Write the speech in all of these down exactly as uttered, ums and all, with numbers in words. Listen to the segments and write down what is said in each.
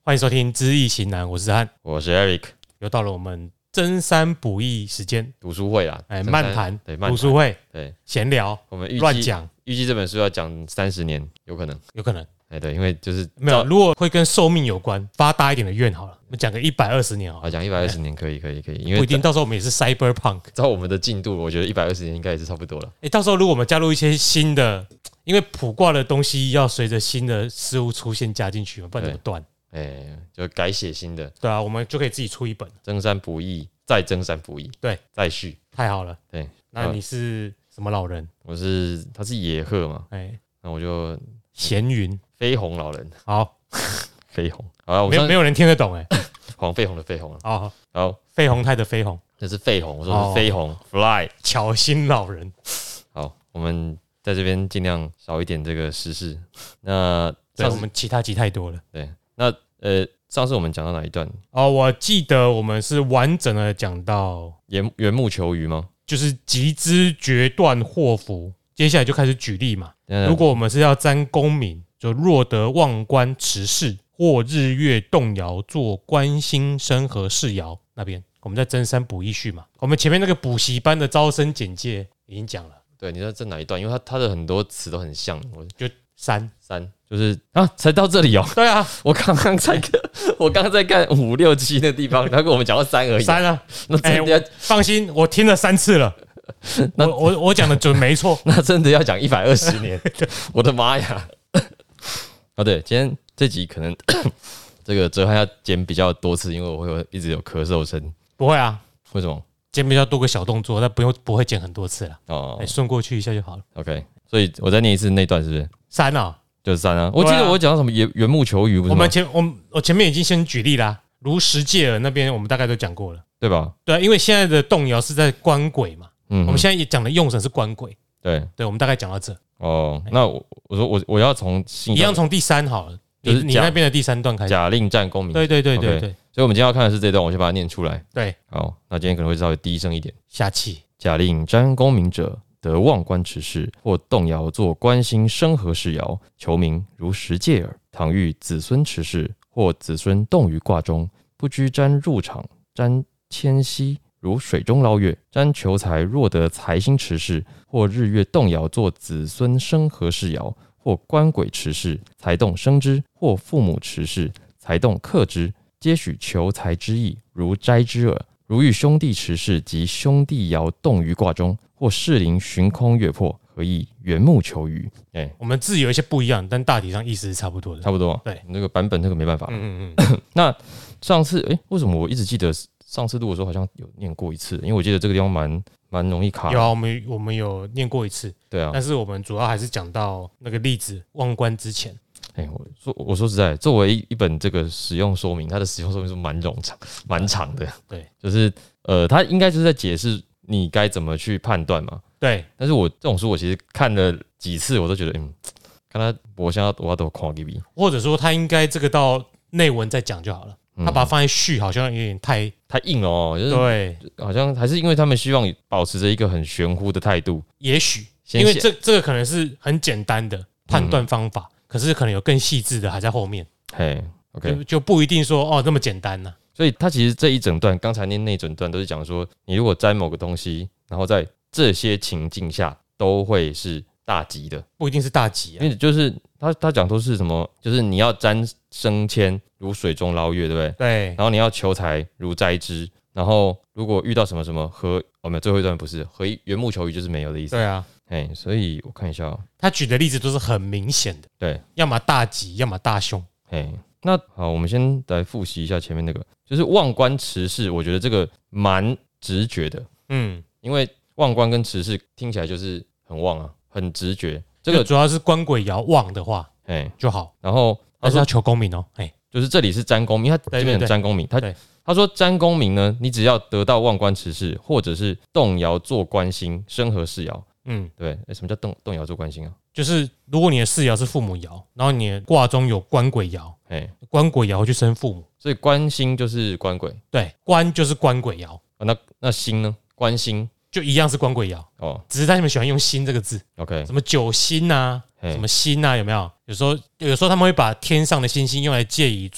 欢迎收听《知易行难》，我是汉， 我是 Eric， 又到了我们真三补益时间， 读书会啦， 哎，漫谈， 对， 读书会， 对， 闲聊， 我们乱讲， 预计这本书要讲三十年，有可能， 有可能， 哎，对，因为就是没有，如果会跟寿命有关，发大一点的愿好了，我们讲个一百二十年好了， 啊，讲一百二十年可以，可以，可以，因为不一定，到时候我们也是 Cyberpunk， 照我们的进度，我觉得一百二十年应该也是差不多了。 哎，到时候如果我们加入一些新的，因为卜卦的东西要随着新的事物出现加进去嘛，不然怎么断？ 哎，就改写新的， 对啊，我们就可以自己出一本增三不易，再增三不易， 对， 再续， 太好了。 对， 那你是什么老人？ 我是他是野鹤嘛，哎，那我就闲云飞鸿老人， 好， 飞鸿，好， 没有没有人听得懂哎， 黄飞鸿的飞鸿啊， 好， 飞鸿泰的飞鸿， 这是飞鸿，我说是飞鸿 ，fly， 巧心老人， 好，我们在这边尽量少一点这个时事，那对我们其他集太多了， 对。那呃，上次我们讲到哪一段？ 哦，我记得我们是完整的讲到缘缘木求鱼吗？ 就是集之决断祸福，接下来就开始举例嘛。如果我们是要占功名，就若得望官持事，或日月动摇，做观星生和事爻那边，我们在真三补一序嘛。我们前面那个补习班的招生简介已经讲了。 对，你知道这哪一段？因为它它的很多词都很像，我就三三就是啊，才到这里哦。 对啊， 我刚刚才我刚刚在看五六七那地方，他跟我们讲到三而已。 三啊， 那真的要、欸、 放心，我听了三次了。我我我讲的准没错， 那真的要讲一百二十年，我的妈呀！哦，对，今天这集可能这个哲翰要剪比较多次，因为我会有一直有咳嗽声。 不会啊， 为什么？ 剪比较多个小动作，但不用不会剪很多次了。 哦， 哎，顺过去一下就好了。 OK， 所以我再念一次那段是不是？ 三啊， 就是三啊。我记得我讲到什么缘缘木求鱼，不是吗？ 我们前我我前面已经先举例啦，如实界耳那边我们大概都讲过了， 对吧？ 对啊，因为现在的动摇是在官鬼嘛，嗯，我们现在也讲的用神是官鬼，对，对，我们大概讲到这。 哦，那我我说我我要从一样从第三好了，就是你那边的第三段开始。 假令战功名。 对对对对对。 所以我们今天要看的是这段，我先把它念出来。 对， 好，那今天可能会稍微低声一点。 下气。 假令占功名者，得望官持事，或动摇作观星生和事爻，求名如实界耳。倘遇子孙持事，或子孙动于卦中，不居占入场，占迁徙，如水中捞月。占求财，若得财星持事，或日月动摇作子孙生和事爻，或官鬼持事，财动生之，或父母持事，财动克之，皆许求财之意，如摘之耳。如遇兄弟持事及兄弟爻动于卦中，或士林寻空月破，何以缘木求鱼？哎， 我们字有一些不一样，但大体上意思是差不多的。 差不多， 对， 那个版本那个没办法。 嗯嗯嗯。 那上次哎，为什么我一直记得上次录的时候好像有念过一次？因为我记得这个地方蛮蛮容易卡。 有啊，我们我们有念过一次。 对啊， 但是我们主要还是讲到那个例子望官之前。 哎、欸，我说我说实在，作为一本这个使用说明，它的使用说明是蛮冗长、蛮长的。 对， 就是呃，它应该就是在解释你该怎么去判断嘛。 对， 但是我这种书我其实看了几次，我都觉得，嗯，看他我现在我要都看给比， 或者说他应该这个到内文再讲就好了。他把它放在序，好像有点太太硬了哦。就是、 对， 好像还是因为他们希望保持着一个很玄乎的态度。 也许，因为这这个可能是很简单的判断方法。嗯，可是可能有更细致的还在后面， 嘿 ，OK， 就, 就不一定说哦那么简单呢、啊。 所以他其实这一整段，刚才念那整段都是讲说，你如果摘某个东西，然后在这些情境下都会是大吉的， 不一定是大吉啊。 因为就是他他讲都是什么，就是你要沾升迁如水中捞月，对不对？ 对。 然后你要求财如摘之，然后如果遇到什么什么和哦没有最后一段不是和缘木求鱼就是没有的意思。 对啊。 哎，所以我看一下、哦， 他举的例子都是很明显的， 对， 要么大吉，要么大凶。 哎，那好，我们先来复习一下前面那个，就是望官持事，我觉得这个蛮直觉的，嗯，因为望官跟持事听起来就是很旺啊，很直觉。 这个主要是官鬼爻旺的话，哎就好。 然后但是要求功名哦，哎， 就是这里是占功名，他这边有占功名，他他说占功名呢，你只要得到望官持事，或者是动摇做官星生和事爻。嗯，对，欸、什么叫动动摇做官星啊？ 就是如果你的世爻是父母爻，然后你的卦中有官鬼爻，哎，官鬼爻会去生父母， 所以官星就是官鬼， 对，官就是官鬼爻啊。那那星呢？官星就一样是官鬼爻哦，只是他们喜欢用星这个字。 OK， 什么九星啊，什么星啊，有没有？有时候有时候他们会把天上的星星用来借以做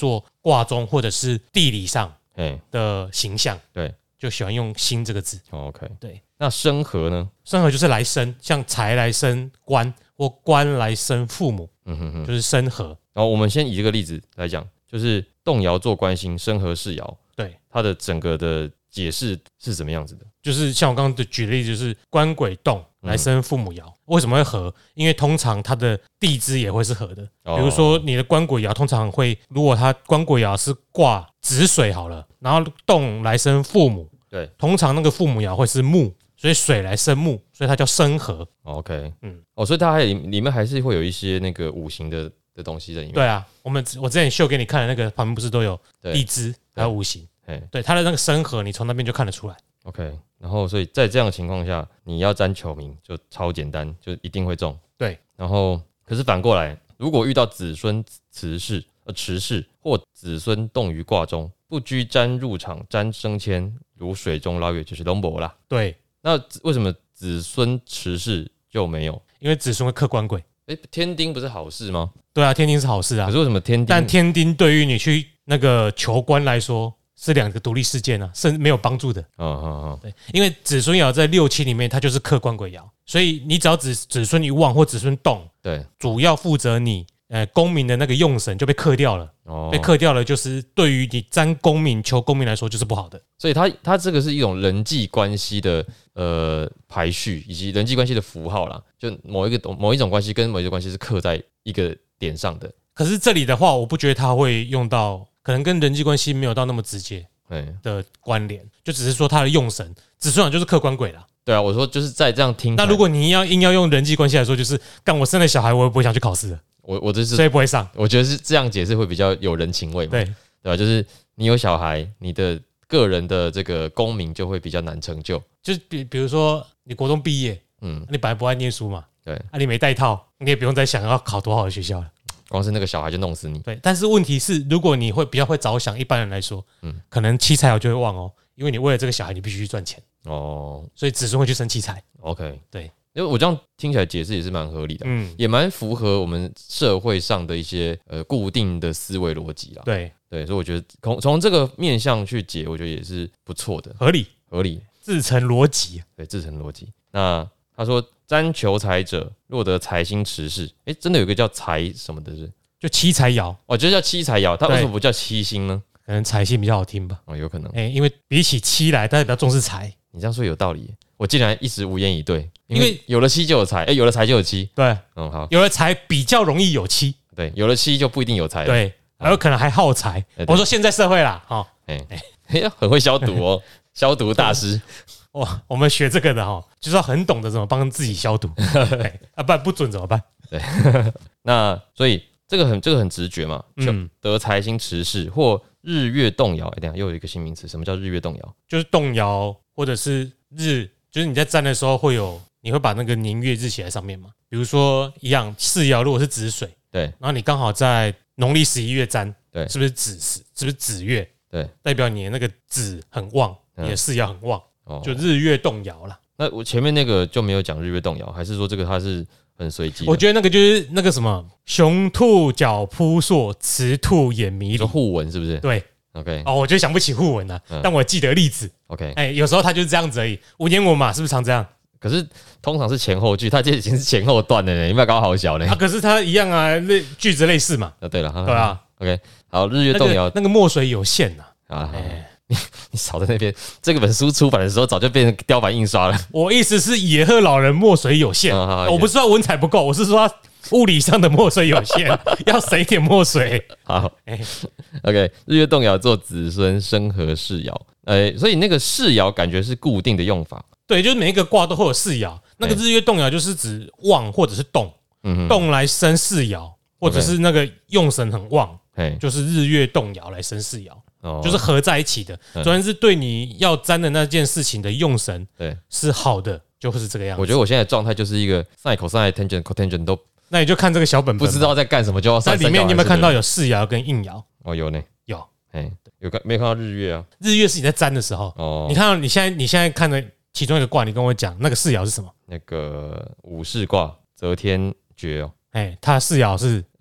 卦中或者是地理上的形象， 对， 就喜欢用辛这个字。 哦、OK， 对。 那生合呢？ 生合就是来生，像财来生官，或官来生父母，嗯哼哼，就是生合。 然后我们先以这个例子来讲，就是动爻做官星，生合世爻， 对， 它的整个的解释是怎么样子的？ 就是像我刚刚举的例子，就是官鬼动来生父母爻，嗯、为什么会合？因为通常它的地支也会是合的。比如说你的官鬼爻通常会，如果它官鬼爻是卦子水好了，然后动来生父母， 对， 通常那个父母爻会是木。所以水来生木，所以它叫生合。 OK， 嗯，哦，所以它还里面还是会有一些那个五行的的东西在里面。 对啊，我们我之前秀给你看的那个旁边不是都有地支还有五行？对，它的那个生合，你从那边就看得出来。 OK， 然后所以在这样的情况下，你要占求名就超简单，就一定会中。 对， 然后可是反过来，如果遇到子孙辞世呃持世或子孙动于卦中，不居占入场占升迁，如水中捞月，就是龙伯啦。 对。 那为什么子孙持世就没有？ 因为子孙会克官鬼。 哎，天丁不是好事吗？ 对啊，天丁是好事啊。 可是为什么天丁？ 但天丁对于你去那个求官来说是两个独立事件啊，是没有帮助的。嗯嗯嗯，对，因为子孙爻在六七里面，它就是克官鬼爻，所以你只要子子孙一旺或子孙动，对，主要负责你呃功名的那个用神就被克掉了。哦，被克掉了，就是对于你占功名求功名来说就是不好的。 所以它它这个是一种人际关系的呃排序，以及人际关系的符号啦。就某一个某一种关系跟某一个关系是刻在一个点上的。 可是这里的话，我不觉得它会用到，可能跟人际关系没有到那么直接的关联，就只是说它的用神，子孙爻就是克官鬼啦。 对啊，我说就是在这样听。 那如果你要硬要用人际关系来说，就是干我生了小孩，我也不会想去考试的。 我我这是所以不会上， 我觉得是这样解释会比较有人情味嘛， 对对吧？就是你有小孩，你的个人的这个功名就会比较难成就。 就是比比如说你国中毕业，嗯，你本来不爱念书嘛， 对， 啊，你没带套，你也不用再想要考多好的学校了， 光是那个小孩就弄死你。 对，但是问题是，如果你会比较会着想，一般人来说，嗯，可能七财爻就会旺哦，因为你为了这个小孩，你必须去赚钱哦，所以子孙会去生七财。 OK， 对。 因为我这样听起来解释也是蛮合理的，嗯，也蛮符合我们社会上的一些呃固定的思维逻辑啦。 对对，所以我觉得从从这个面向去解，我觉得也是不错的， 合理合理， 自成逻辑。 对，自成逻辑。那他说占求财者，若得财星持世，哎，真的有一个叫财什么的是， 就七财爻哦，就叫七财爻，它为什么不叫七星呢？ 可能财星比较好听吧。 哦，有可能。 哎，因为比起七来，大家比较重视财。 你这样说有道理。我竟然一时无言以对，因为有了七就有财，哎，有了财就有七， 对， 嗯，好， 有了财比较容易有七， 对，有了七就不一定有财， 对，还有可能还耗财。我说现在社会啦，哈， 哎哎，很会消毒哦，消毒大师， 哇，我们学这个的哈，就是要很懂得怎么帮自己消毒，啊，不然不准怎么办？ 对，那所以这个很这个很直觉嘛，嗯，得财星持世或日月动爻，哎，等一下又有一个新名词，什么叫日月动爻？ 就是动爻或者是日。就是你在占的时候会有，你会把那个年月日写在上面嘛？比如说一样，世爻如果是子水， 对， 然后你刚好在农历十一月占， 对， 是不是子时？是不是子月？ 对， 代表你的那个子很旺，你的世爻很旺，就日月动爻啦。 那我前面那个就没有讲日月动爻，还是说这个它是很随机？ 我觉得那个就是那个什么雄兔脚扑朔，雌兔眼迷离， 互文是不是？ 对。 OK， 哦，我就想不起互文了，嗯、但我记得例子。 OK， 哎、欸，有时候他就是这样子而已。文言文嘛，是不是常这样？ 可是通常是前后句，它这已经是前后段的呢，你不要搞好小嘞。 啊，可是它一样啊，类句子类似嘛。 啊，对了， 对啊。 OK， 好，日月动爻、那個， 那个墨水有限呐、啊。啊， 欸、你你少在那边。这个本书出版的时候早就变成雕版印刷了。 我意思是野鹤老人墨水有限，嗯、好好我不是说文采不够，我是说。物理上的墨水有限，要省一点墨水。 好，欸、，OK， 日月动爻做子孙生合世爻，呃，所以那个世爻感觉是固定的用法。 对，就是每一个卦都会有世爻。那个日月动爻就是指旺或者是动，嗯、动来生世爻，或者是那个用神很旺，就是日月动爻来生世爻。哦、就是合在一起的，主要是对你要占的那件事情的用神，对，是好的，就会是这个样子。 我觉得我现在的状态就是一个 sin、cosine、tangent、cotangent 都。 那你就看这个小本本， 不知道在干什么就要算。 那里面你有没有看到有世爻跟应爻？ 哦，有呢， 有， 哎，有看没有看到日月啊？ 日月是你在占的时候，哦，你看到你现在你现在看的其中一个卦，你跟我讲那个世爻是什么？ 那个武士卦，则天绝哦， 哎，它的世爻是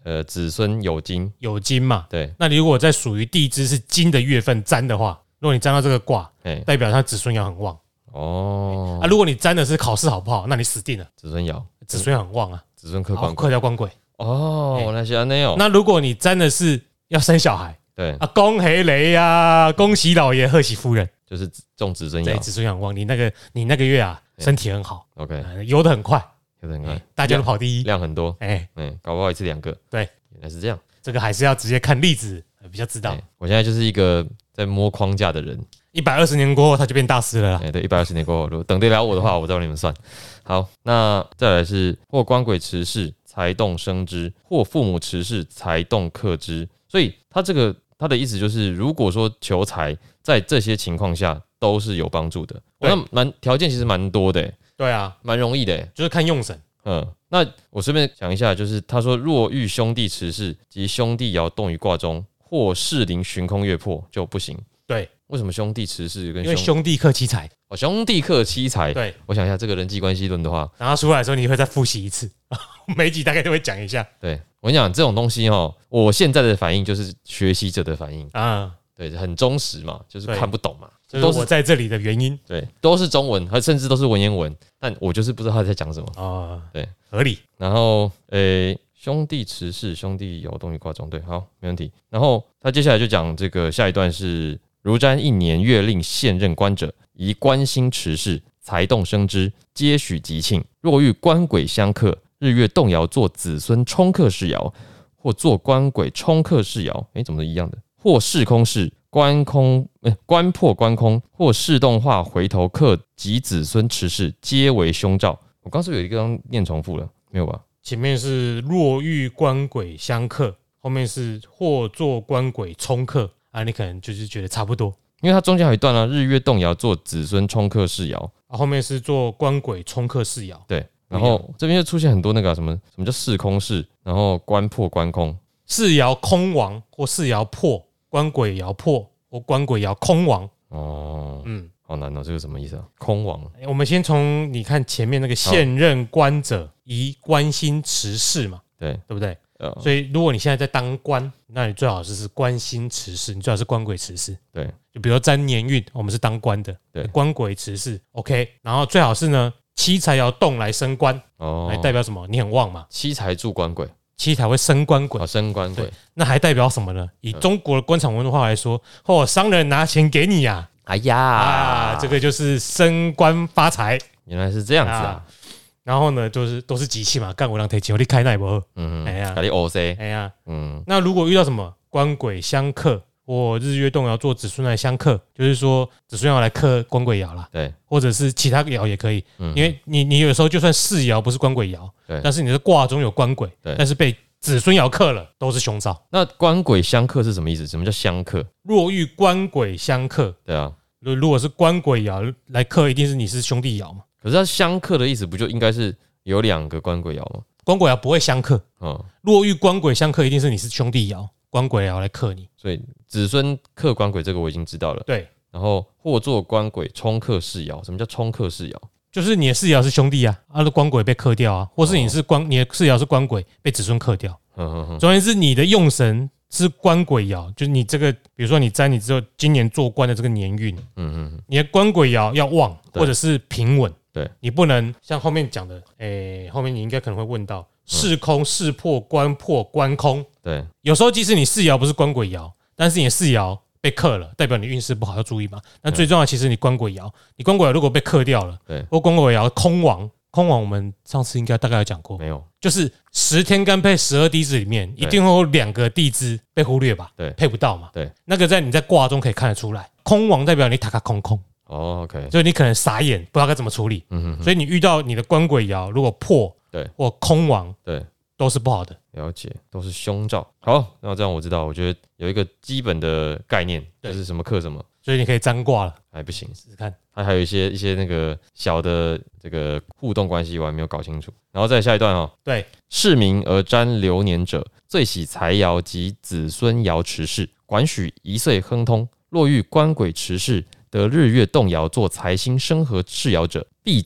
呃子孙有金， 有金嘛。 对， 那你如果在属于地支是金的月份占的话，如果你占到这个卦，代表他子孙爻很旺。哦，啊，如果你占的是考试好不好，那你死定了。 子孙爻， 子孙很旺啊， 子孙克官克掉官鬼。 哦，那是那样。 那如果你占的是要生小孩， 对啊，恭喜雷呀，恭喜老爷，贺喜夫人， 就是中子孙爻， 对，子孙很旺。你那个你那个月啊，身体很好 ，OK， 游得很快， 游得很快， 大家都跑第一， 量很多，哎哎，搞不好一次两个。 对， 原来是这样。 这个还是要直接看例子比较知道。 我现在就是一个在摸框架的人。 一百二十年过后，他就变大师了啦。 哎，对，一百二十年过后，如果等得了我的话，我照你们算。好，那再来是或官鬼持世，财动生之；或父母持世，财动克之。所以他这个他的意思就是，如果说求财在这些情况下都是有帮助的，那蛮条件其实蛮多的、欸。 对啊， 蛮容易的、欸， 就是看用神。 嗯，那我顺便讲一下，就是他说，若遇兄弟持世及兄弟爻动于卦中，或士临旬空月破就不行。 对， 为什么兄弟持世跟因为兄弟克妻财。 哦，兄弟克妻财。 对， 我想一下这个人际关系论的话， 然后出来的时候你会再复习一次，每集大概都会讲一下。 对，我跟你讲这种东西哦，我现在的反应就是学习者的反应啊，对，很忠实嘛，就是看不懂嘛， 都是我在这里的原因。 对，都是中文，甚至都是文言文，但我就是不知道他在讲什么啊。 对， 合理。 然后，诶。兄弟持世，兄弟爻动于卦中，对，好，没问题。然后他接下来就讲这个下一段是：如占一年月令现任官者，宜官星持世，财动生之，皆许吉庆。若遇官鬼相克，日月动爻作子孙冲克世爻，或作官鬼冲克世爻，哎，怎么都一样的？或世空世，官空，欸、官破官空，或世动化回头克及子孙持世，皆为凶兆。我刚是不是有一个刚念重复了？没有吧？ 前面是若遇官鬼相克，后面是或作官鬼冲克啊，你可能就是觉得差不多， 因为它中间有一段啊，日月动爻做子孙冲克世爻， 啊，后面是做官鬼冲克世爻， 对，然后这边就出现很多那个、啊、什么什么叫世空世，然后官破官空， 世爻空亡或世爻破，官鬼爻破或官鬼爻空亡。哦，嗯。 好难哦，这个什么意思啊？空亡。 我们先从你看前面那个现任官者宜官星持世嘛，对对不对？呃、所以如果你现在在当官，那你最好是是官星持世，你最好是官鬼持世。 对， 就比如说占年运，我们是当官的，对，官鬼持世 ，OK。然后最好是呢，妻财要动来升官，哦，来代表什么？你很旺嘛， 妻财助官鬼， 妻财会升官鬼， 哦，升官鬼。 那还代表什么呢？以中国的官场文化来说，哦，商人拿钱给你呀、啊。 哎呀啊，这个就是升官发财， 原来是这样子啊。啊然后呢，就是都是吉气嘛，干我让提钱，我你开那波，嗯，哎呀， 给你 O C， 哎呀，嗯。那如果遇到什么官鬼相克，或日月动爻做子孙来相克，就是说子孙爻来克官鬼爻啦， 对， 或者是其他爻也可以，嗯、因为你你有时候就算世爻不是官鬼爻，对，但是你的卦中有官鬼，对，但是被子孙爻克了，都是凶兆。 那官鬼相克是什么意思？什么叫相克？ 若遇官鬼相克， 对啊。 如果是官鬼爻来克，一定是你是兄弟爻嘛？ 可是它相克的意思不就应该是有两个官鬼爻吗？ 官鬼爻不会相克。嗯，若遇官鬼相克，一定是你是兄弟爻，官鬼爻来克你。 所以子孙克官鬼这个我已经知道了。 对。 然后或作官鬼冲克世爻，什么叫冲克世爻？ 就是你的世爻是兄弟啊，啊的官鬼被克掉啊，或是你是官，你的世爻是官鬼被子孙克掉。总而言之，你的用神是官鬼爻，就是你这个，比如说你占你之后今年做官的这个年运，嗯嗯，你的官鬼爻要旺或者是平稳，对，你不能像后面讲的，诶、欸，后面你应该可能会问到世空、世破、官破、官空，对，有时候即使你世爻不是官鬼爻，但是你的世爻被克了，代表你运势不好，要注意嘛。那最重要的其实你官鬼爻，你官鬼爻如果被克掉了，对，或官鬼爻空亡。空亡我们上次应该大概有讲过，没有，就是十天干配十二地支里面，一定会有两个地支被忽略吧？对，配不到嘛？对，那个在你在卦中可以看得出来，空亡代表你塔卡空空。哦 ，OK， 所以你可能傻眼，不知道该怎么处理。嗯哼哼，所以你遇到你的官鬼爻如果破，对，或空亡，对，都是不好的。了解，都是凶兆。好，那这样我知道，我觉得有一个基本的概念，就是什么克什么。所以你可以占卦了，还不行，试试看。它还有一些一些那个小的这个互动关系，我还没有搞清楚。然后再下一段哦，对，世民而占流年者，最喜财爻及子孙爻持世，管许一岁亨通。若遇官鬼持世，得日月动爻作财星生合世爻者，必见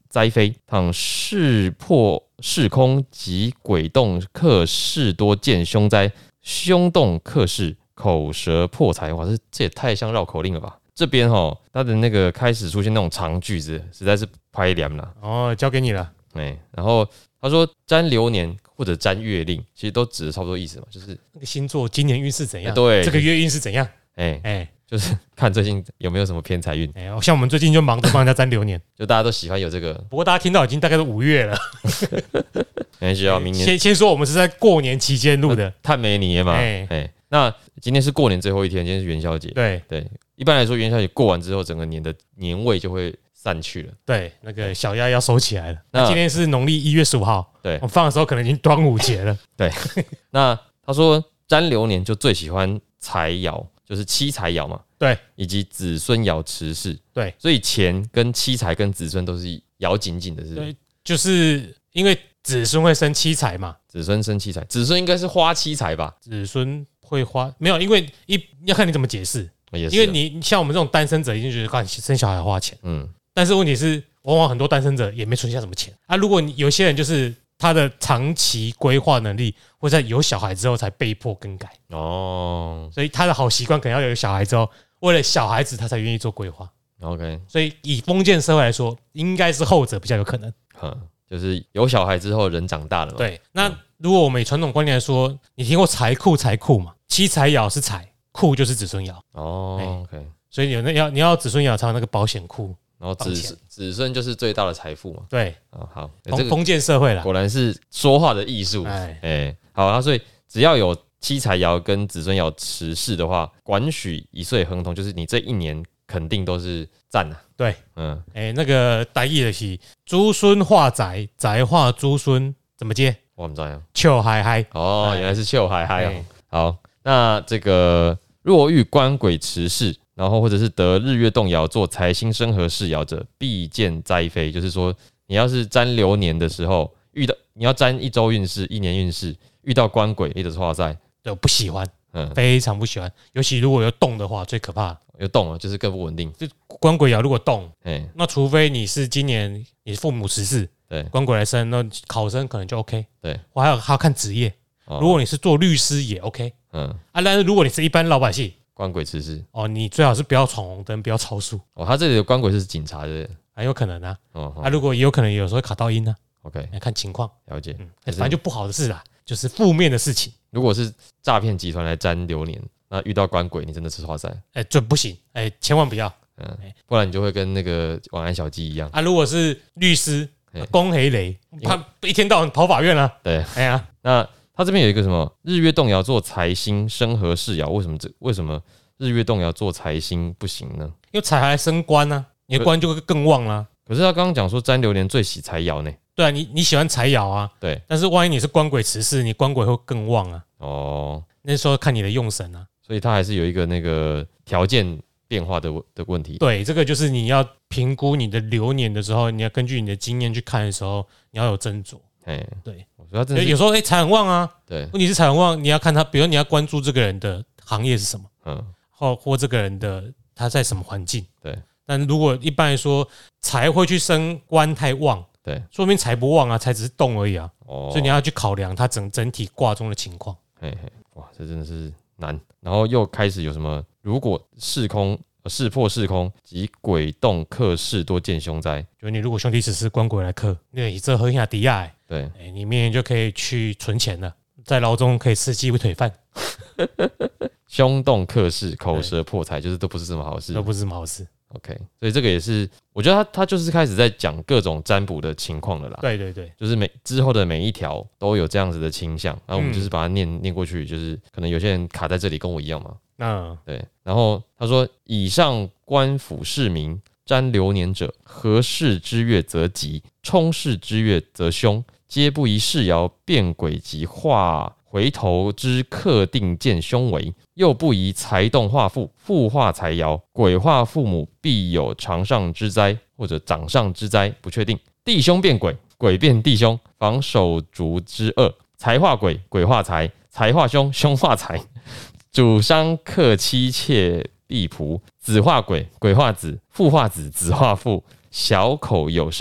灾非，倘事破事空及鬼动克事多见凶灾，凶动克事，口舌破财。哇，这这也太像绕口令了吧？这边哈，它的那个开始出现那种长句子，实在是拍脸了。 哦，交给你了。 哎，然后他说占流年或者占月令，其实都指的差不多意思嘛，就是那个星座今年运势怎样？ 对， 这个月运势怎样？ 哎哎，就是看最近有没有什么偏财运。 哎，像我们最近就忙着帮人家占流年， 就大家都喜欢有这个。 不过大家听到已经大概是五月了， 没需要明年。 先先说我们是在过年期间录的， 探美年嘛。哎哎，那今天是过年最后一天，今天是元宵节。 对对，一般来说元宵节过完之后，整个年的年味就会散去了。 对，那个小鸭要收起来了。那今天是农历一月十五号， 对， 我放的时候可能已经端午节了。 对，那他说占流年就最喜欢财爻，就是妻财爻嘛。 对， 以及子孙爻持世。 对， 所以钱跟妻财跟子孙都是爻紧紧的，是不是？ 对，就是因为子孙会生妻财嘛。 子孙生妻财，子孙应该是花妻财吧？ 子孙会花没有，因为一要看你怎么解释。 也是， 因为你像我们这种单身者，一定觉得，看生小孩花钱，嗯，但是问题是，往往很多单身者也没存下什么钱啊。如果你有些人就是他的长期规划能力，会在有小孩之后才被迫更改哦，所以他的好习惯可能要有小孩之后，为了小孩子他才愿意做规划。 OK， 所以以封建社会来说，应该是后者比较有可能。 嗯，就是有小孩之后人长大了嘛。 对，那如果我们以传统观念来说，你听过财库财库嘛？妻财爻是财。库就是子孙爻哦 ，OK， 所以有那要你要子孙爻才有那个保险库， 然后子子孙就是最大的财富嘛。 对， 啊好， 封封建社会啦， 果然是说话的艺术。哎哎，好，那所以只要有妻财爻跟子孙爻持世的话，管许一岁亨通，就是你这一年肯定都是赞啊。 对，嗯，哎，那个台语的是子孙化财，财化子孙，怎么接？ 我们这样， 笑嗨嗨哦，原来是笑嗨嗨哦。好，那这个。若遇官鬼持世，然后或者是得日月动爻做财星生合世爻者，必见灾非。就是说，你要是占流年的时候遇到，你要占一周运势、一年运势，遇到官鬼，你就是化赛。 对，我不喜欢，嗯，非常不喜欢。尤其如果有动的话，最可怕。 有动啊，就是更不稳定。 就官鬼爻如果动，哎，那除非你是今年你父母持世，对，官鬼来生，那考生可能就 OK。对，我还有还要看职业。如果你是做律师也 OK， 嗯啊，但是如果你是一般老百姓， 官鬼持世哦，你最好是不要闯红灯，不要超速哦。他这里的官鬼是警察的， 很有可能啊。哦，啊，如果也有可能有时候会卡到阴呢。 OK， 来看情况， 了解。 嗯，反正就不好的事啦，就是负面的事情。 如果是诈骗集团来占流年，那遇到官鬼，你真的是花塞。 哎，这不行，哎，千万不要， 嗯，不然你就会跟那个晚安小鸡一样啊。如果是律师，公黑雷，他一天到晚跑法院啊。 对， 哎呀， 那。他这边有一个什么日月动爻做财星生合世爻，为什么这为什么日月动爻做财星不行呢？ 因为财还升官啊，你的官就会更旺啦。 可是他刚刚讲说占流年最喜财爻呢？ 对啊，你你喜欢财爻啊，对。但是万一你是官鬼持世，你官鬼会更旺啊。哦，那时候看你的用神啊。 所以他还是有一个那个条件变化的的问题。 对，这个就是你要评估你的流年的时候，你要根据你的经验去看的时候，你要有斟酌。哎，对。有时候哎，财很旺啊，对，问题是财很旺，你要看他，比如你要关注这个人的行业是什么，嗯，或或这个人的他在什么环境，对。但如果一般来说财会去升官太旺，对，说明财不旺啊，财只是动而已啊，哦，所以你要去考量它整整体卦中的情况。 嘿嘿，哇，这真的是难。然后又开始有什么？如果事空。事破事空及鬼动克事多见凶灾， 就你如果兄弟只是官鬼来克，你这喝下迪亚，对，哎，你明年就可以去存钱了，在牢中可以吃鸡腿饭。 凶动克事，口舌破财，就是都不是什么好事， 都不是什么好事。 OK， 所以这个也是，我觉得他他就是开始在讲各种占卜的情况了啦。 对对对， 就是每之后的每一条都有这样子的倾向，然后我们就是把它念念过去，就是可能有些人卡在这里，跟我一样嘛。嗯，对。然后他说，以上官府市民占流年者，合世之月则吉，冲世之月则凶，皆不宜世爻变鬼及化回头之克定见凶为，又不宜财动化父，父化财爻，鬼化父母，必有长上之灾，或者长上之灾，不确定。弟兄变鬼，鬼变弟兄，防手足之恶。财化鬼，鬼化财，财化凶，凶化财。主伤克妻妾婢仆，子化鬼，鬼化子，父化子，子化父。小口有伤，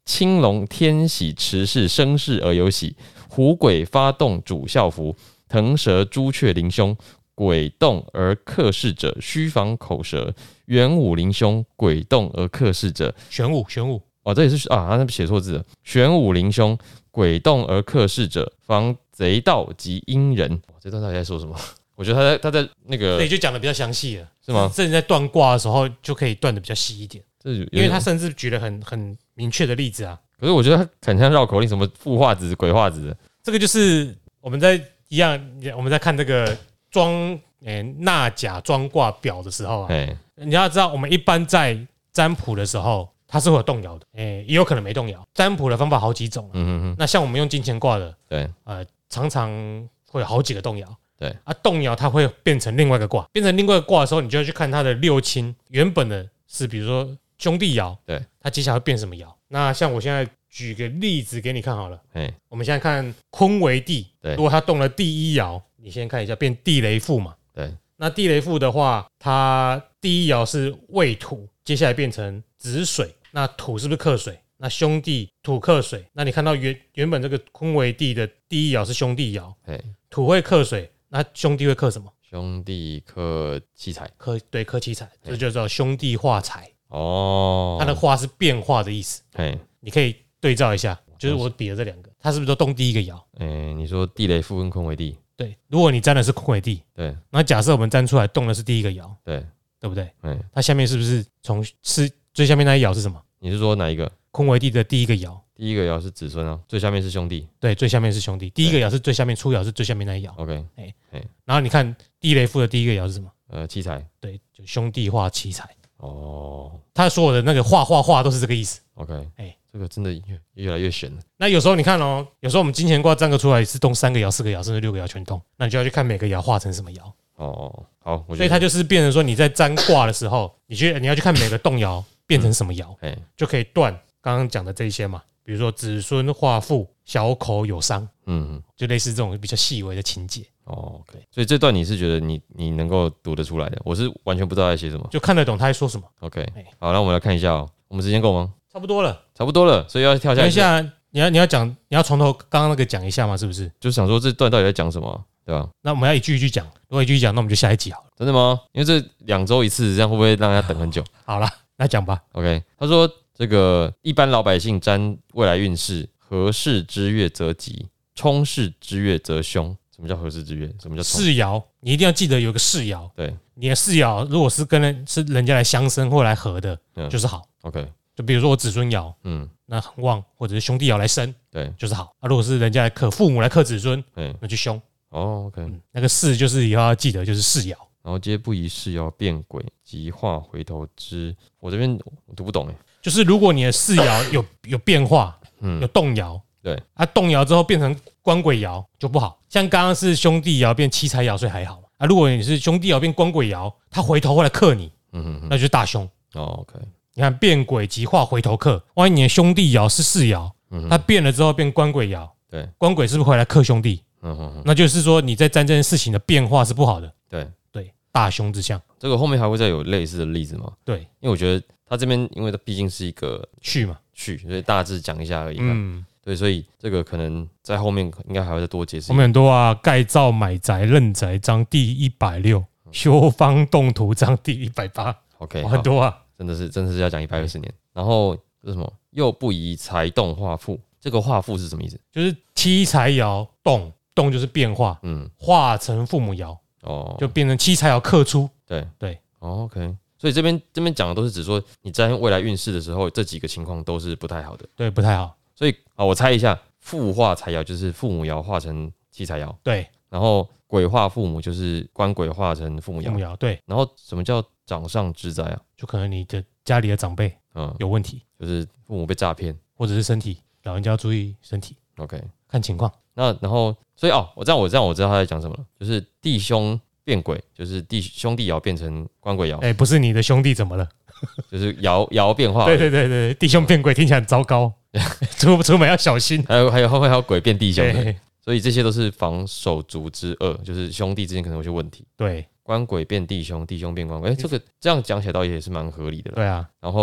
青龙天喜持事生事而有喜，虎鬼发动主孝服，腾蛇朱雀临凶，鬼动而克事者须防口舌，元武临凶，鬼动而克事者玄武玄武哦，这也是啊，他那写错字了，玄武临凶，鬼动而克事者防贼盗及阴人。哦、这段到底在说什么？我觉得他在他在那个， 对，就讲的比较详细了， 是吗？ 甚至在断卦的时候就可以断的比较细一点，因为他甚至举了很很明确的例子啊。 可是我觉得他很像绕口令，什么父化子、鬼化子的。 这个就是我们在一样，我们在看这个庄诶纳甲庄卦表的时候啊，你要知道，我们一般在占卜的时候，它是会有动摇的，诶，也有可能没动摇。占卜的方法好几种、啊，嗯哼哼，那像我们用金钱卦的，对，呃，常常会有好几个动摇。对啊，动摇它会变成另外一个卦，变成另外一个卦的时候，你就要去看它的六亲，原本的是比如说兄弟爻，对，它接下来会变什么爻？那像我现在举个例子给你看好了，我们现在看坤为地，如果它动了第一爻，你先看一下变地雷复嘛，对，那地雷复的话，它第一爻是未土，接下来变成子水，那土是不是克水？那兄弟土克水，那你看到原原本这个坤为地的第一爻是兄弟爻，土会克水。那兄弟会克什么？ 兄弟克七财， 克对克七财，这就叫兄弟化财哦。它的化是变化的意思，你可以对照一下，就是我比的这两个，它是不是都动第一个爻？ 哎，你说地雷复跟坤为地， 对。如果你占的是坤为地，对，那假设我们占出来动的是第一个爻，对，对不对？嗯，它下面是不是从是最下面那一爻是什么？ 你是说哪一个？ 坤为地的第一个爻。 第一个爻是子孙啊，最下面是兄弟。 对，最下面是兄弟。第一个爻是最下面，初爻是最下面那一爻。OK， 哎哎，然后你看地雷复的第一个爻是什么？ 呃，七财。 对，就兄弟化七财。哦，他所有的那个画画画都是这个意思。OK， 哎， 这个真的越越来越玄了。 那有时候你看哦，有时候我们金钱卦占个出来是动三个爻、四个爻，甚至六个爻全动，那你就要去看每个爻画成什么爻。哦，好，所以它就是变成说你在占卦的时候，你去你要去看每个动爻变成什么爻，哎，就可以断刚刚讲的这些嘛。比如说子孙化父，小口有伤，嗯，就类似这种比较细微的情节。 哦 ，OK， 所以这段你是觉得你你能够读得出来的，我是完全不知道在写什么， 就看得懂他在说什么。 OK， 好，那我们来看一下哦，我们时间够吗？ 差不多了， 差不多了，所以要跳下一下。你要你要讲，你要从头刚刚那个讲一下嘛，是不是？ 就想说这段到底在讲什么，对吧？ 那我们要一句一句讲，如果一句一句讲，那我们就下一集好了。 真的吗？因为这两周一次，这样会不会让大家等很久？ 好了，那讲吧。 OK， 他说。这个一般老百姓占未来运势，合适之月则吉，冲世之月则凶。什么叫合适之月？什么叫世爻？你一定要记得有个世爻。对，你的世爻如果是跟人是人家来相生或来合的，嗯、就是好。OK， 就比如说我子孙爻，嗯，那很旺，或者是兄弟爻来生，对，就是好。啊，如果是人家来克父母来克子孙，对，那就凶。哦 ，OK，、嗯、那个世就是以后要记得就是世爻。 然后皆不宜世爻变鬼，即化回头之。我这边我读不懂哎。 就是如果你的世爻有有变化，有动摇，对啊，动摇之后变成官鬼爻就不好。像刚刚是兄弟爻变七财爻，所以还好啊。如果你是兄弟爻变官鬼爻，他回头会来克你，嗯那就是大凶。哦 ，OK， 你看变鬼即化回头克，万一你的兄弟爻是世爻，它变了之后变官鬼爻，对，官鬼是不是会来克兄弟？嗯哼，那就是说你在占这件事情的变化是不好的。对对，大凶之象。 这个后面还会再有类似的例子吗？ 对， 因为我觉得。他这边，因为它毕竟是一个序嘛， 序，所以大致讲一下而已。嗯，对，所以这个可能在后面应该还会再多解释。 后面很多啊，盖造买宅认宅章第一百六，修方动图章第一百八。OK， 很多啊， 真的是真的是要讲一百二十年。然后是什么？又不宜财动化父，这个化父是什么意思？ 就是七财爻动动就是变化，嗯，化成父母爻，哦，就变成七财爻克出。对对、 哦、，OK。所以这边这边讲的都是指说，你在未来运势的时候，这几个情况都是不太好的。 对，不太好。 所以啊，我猜一下，父化财爻就是父母爻化成七财爻。 对。 然后鬼化父母就是官鬼化成父母爻。 父母爻对。 然后什么叫掌上之灾啊？ 就可能你的家里的长辈嗯有问题， 就是父母被诈骗， 或者是身体，老人家要注意身体。 OK， 看情况。 那然后所以哦，我这样我这样我知道他在讲什么了，就是弟兄。变鬼就是弟兄弟爻变成官鬼爻， 哎，不是你的兄弟怎么了？ 就是爻爻变化。 对对对对，弟兄变鬼听起来很糟糕，出出门要小心。 还有还有后面还有鬼变弟兄的，所以这些都是防手足之恶，就是兄弟之间可能有些问题。对，官鬼变弟兄，弟兄变官鬼，哎，这个这样讲起来倒也是蛮合理的了。 对啊， 然后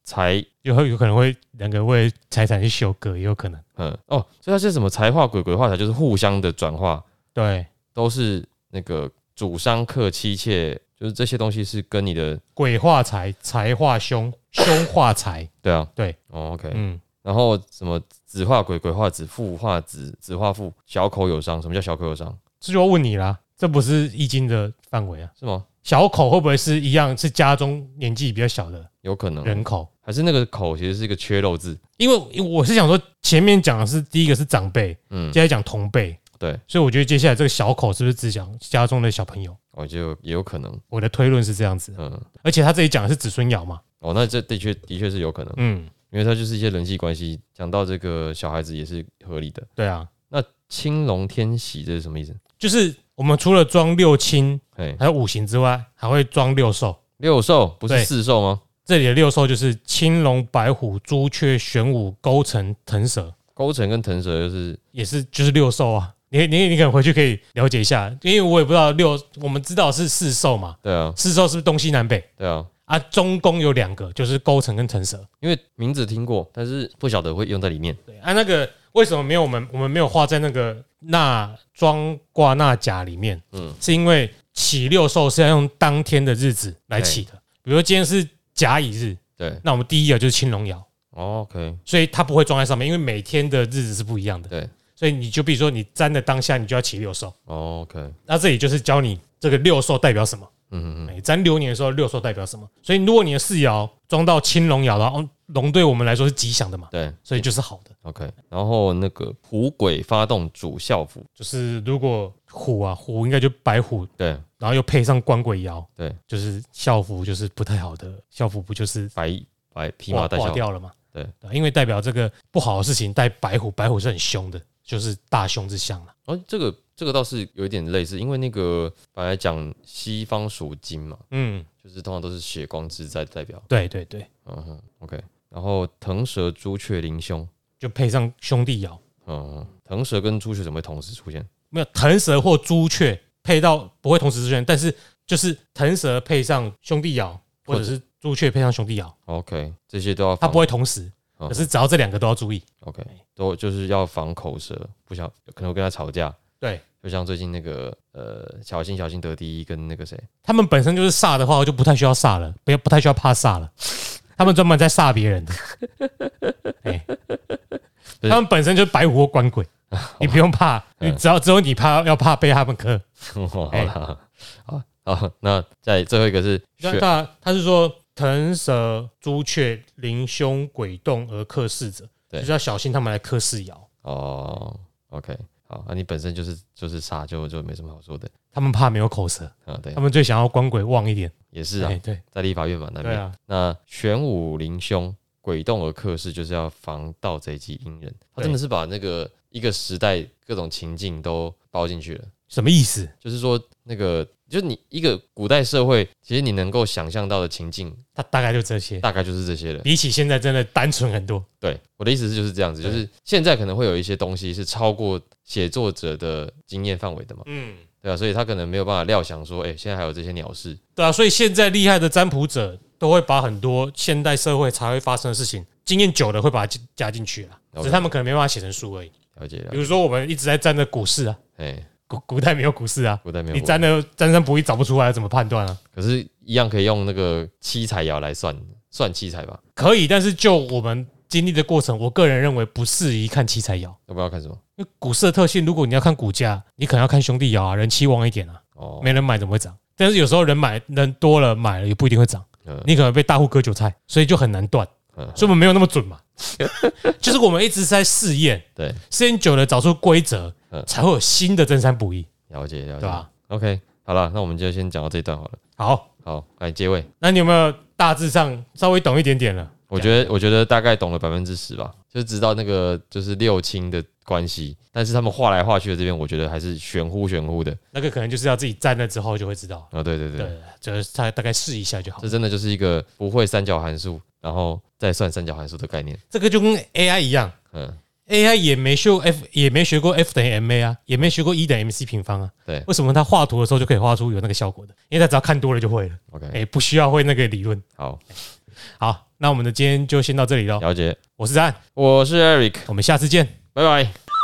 财有有可能会两个为财产去修割，也有可能。 嗯哦，所以它是什么财化鬼，鬼化财，就是互相的转化， 对， 都是那个主商克妻妾，就是这些东西是跟你的鬼化财，财化凶，凶化财。 对啊， 对， 哦 OK， 嗯， 然后什么子化鬼，鬼化子，父化子，子化父，小口有伤。什么叫小口有伤？ 这就要问你啦，这不是易经的范围啊？ 是吗？ 小口会不会是一样是家中年纪比较小的有可能人口？ 还是那个口其实是一个缺漏字？ 因为我是想说，前面讲的是第一个是长辈，嗯，接下来讲同辈， 对， 所以我觉得接下来这个小口是不是只讲家中的小朋友？ 我觉得也有可能。 我的推论是这样子，嗯，而且他这里讲的是子孙爻嘛， 哦，那这的确的确是有可能，嗯，因为它就是一些人际关系，讲到这个小孩子也是合理的。 对啊， 那青龙天喜这是什么意思？ 就是我们除了装六亲，还有五行之外，还会装六兽。 六兽不是四兽吗？ 这里的六兽就是青龙、白虎、朱雀、玄武、勾陈、腾蛇。 勾陈跟腾蛇就是也是就是六兽啊。你你你可能回去可以了解一下，因为我也不知道六，我们知道是四兽嘛。 对啊， 四兽是不是东西南北？ 对啊。 啊，中宫有两个，就是勾陈跟腾蛇。 因为名字听过，但是不晓得会用在里面。 对啊，那个为什么没有我们我们没有画在那个纳庄卦纳甲里面？嗯，是因为起六兽是要用当天的日子来起的。比如说今天是甲乙日， 对， 那我们第一爻就是青龙爻。 OK， 所以它不会装在上面，因为每天的日子是不一样的。 对， 所以你就比如说你占的当下，你就要起六兽。 OK， 那这里就是教你这个六兽代表什么。嗯嗯，占流年的时候，六兽代表什么？所以如果你的四爻装到青龙爻的话，龙对我们来说是吉祥的嘛？ 对， 所以就是好的。 OK， 然后那个虎鬼发动主校服， 就是如果虎啊，虎应该就白虎， 对， 然后又配上官鬼爻， 对， 就是校服就是不太好的，校服不就是白白匹马带挂掉了嘛？ 对， 因为代表这个不好的事情带白虎，白虎是很凶的，就是大凶之象了。 哦，这个这个倒是有一点类似，因为那个本来讲西方属金嘛，嗯，就是通常都是血光之灾代表。 对对对， 嗯哼 ，OK。然后腾蛇、朱雀、临凶， 就配上兄弟爻。 嗯，腾蛇跟朱雀怎么会同时出现？ 没有，腾蛇或朱雀配到不会同时出现，但是就是腾蛇配上兄弟爻，或者是朱雀配上兄弟爻。 OK， 这些都要防， 它不会同时。可是只要这两个都要注意 ，OK， 都就是要防口舌，不想可能会跟他吵架。 对， 就像最近那个呃，小心小心得第一跟那个谁， 他们本身就是煞的话，我就不太需要煞了，不要不太需要怕煞了。他们专门在煞别人的，欸、他们本身就是白虎或官鬼，你不用怕，你只要只有你怕要怕被他们克。 好啦，好好，那再最后一个是， 他他是说。腾蛇、朱雀、临凶、鬼动而克世者，就是要小心他们来克世爻。 哦 ，OK， 好，那、啊、你本身就是就是煞，就就没什么好说的。 他们怕没有口舌啊，对， 他们最想要官鬼旺一点。 也是啊， 对， 在立法院嘛那边。啊、那玄武临凶、鬼动而克世，就是要防盗贼及阴人。他真的是把那个一个时代各种情境都包进去了。 什么意思？ 就是说那个。就是你一个古代社会，其实你能够想象到的情境， 它大概就这些， 大概就是这些了。 比起现在真的单纯很多。 对，我的意思是就是这样子，就是现在可能会有一些东西是超过写作者的经验范围的嘛。嗯，对啊，所以他可能没有办法料想说，哎、欸，现在还有这些鸟事。 对啊，所以现在厉害的占卜者都会把很多现代社会才会发生的事情，经验久的会把它加进去了，只是他们可能没办法写成书而已。 了解了。 比如说我们一直在占着股市啊，哎。古古代没有股市啊， 古代没有， 你占的占山不易找不出来，怎么判断啊？ 可是，一样可以用那个七彩爻来算，算七彩吧？ 可以，但是就我们经历的过程，我个人认为不适宜看七彩爻。 要不要看什么？ 因为股市的特性，如果你要看股价，你可能要看兄弟爻啊，人气旺一点啊。哦，没人买怎么会涨？但是有时候人买人多了，买了也不一定会涨。嗯，你可能被大户割韭菜，所以就很难断。嗯，所以我们没有那么准嘛。就是我们一直在试验，对，试验久了找出规则，才会有新的真山补益。 了解了解， 对吧 ？OK， 好了，那我们就先讲到这一段好了。 好， 好，来结尾。 那你有没有大致上稍微懂一点点了？ 我觉得，我觉得大概懂了百分之十吧，就知道那个就是六亲的关系，但是他们画来画去的这边，我觉得还是玄乎玄乎的。 那个可能就是要自己站了之后就会知道。 啊、哦，对对对， 对，就是大大概试一下就好。 这真的就是一个不会三角函数，然后再算三角函数的概念。 这个就跟 A I 一样，嗯。A I 也没学 F， 也没学过 F 等于 M A 啊，也没学过 E 等于 M C 平方啊。对，为什么他画图的时候就可以画出有那个效果的？因为他只要看多了就会了。OK， 哎、欸，不需要会那个理论。 好， 好，那我们的今天就先到这里喽。 了解， 我是安， 我是 Eric， 我们下次见， 拜拜。